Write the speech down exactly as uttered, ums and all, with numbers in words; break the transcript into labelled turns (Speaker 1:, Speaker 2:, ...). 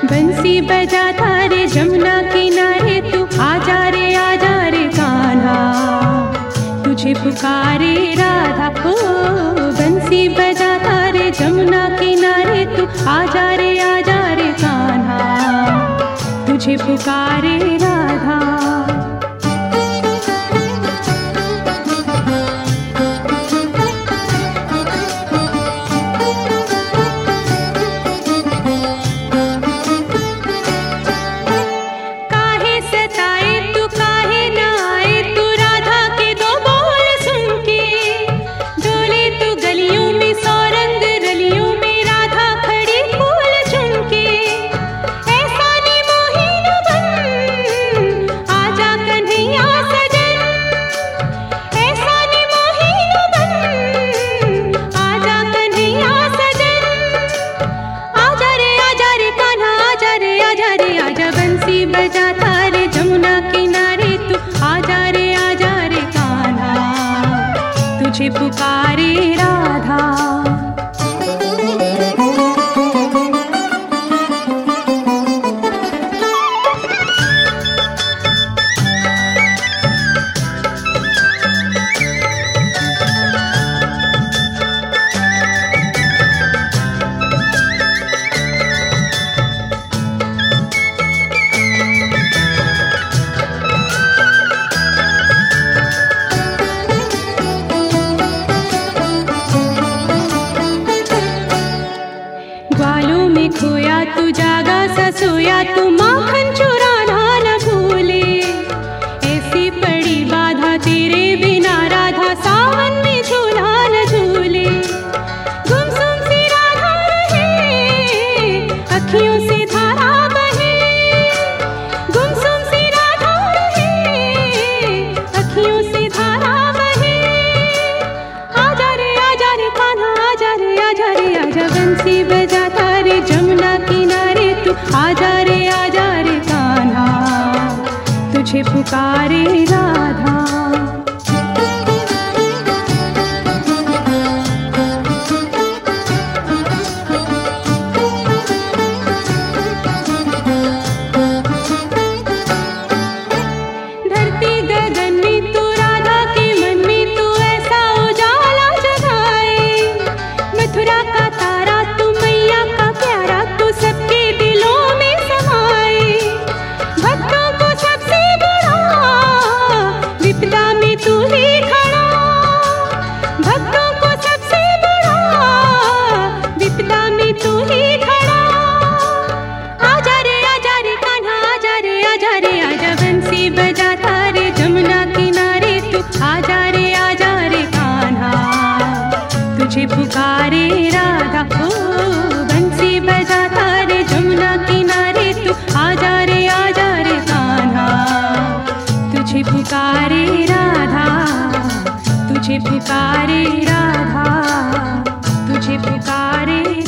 Speaker 1: बंसी बजाता रे जमुना किनारे तू आजा रे आजा रे कान्हा, तुझे पुकारे राधा। ओ बंसी बजाता रे जमुना किनारे तू आजा रे आजा रे कान्हा, तुझे पुकारे राधा। बजाता रे जमुना किनारे तू आजा रे आजा रे कान्हा, तुझे पुकारे राधा। ग्वालों में खोया तू जागा सा सोया, तू माखन चुराना न भूले। ऐसी पड़ी बाधा तेरे बिना राधा, सावन में झूला न झूले। गुमसुम सी राधा रहे, अखियों से धारा बहे। गुमसुम सी राधा रहे, अखियों से धारा बहे। आजा रे आजा रे कान्हा, आजा रे आजा रे आजा। बंसी बजाता रे जमुना किनारे तू आजा रे आजा रे कान्हा, तुझे पुकारे राधा। धरती गगन में तू राधा के मन में तू ऐसा उजाला जगाए। मथुरा का तारा तू मैया का प्यारा, तू सबके दिलों में समाए। भक्तों को सबसे बड़ा विपदा में तू ही खड़ा। भक्तों को सबसे बड़ा विपदा में तू ही खड़ा। आजा रे आजा रे कान्हा, आजा रे आजा रे आजा। बंसी बजाता रे जमुना किनारे तू आजा रे आजा रे कान्हा, तुझे पुकारे राधा। ओ बंसी बजाता रे जमुना किनारे तू आजा रे आजा रे कान्हा, तुझे पुकारे राधा, तुझे पुकारे राधा, तुझे पुकारे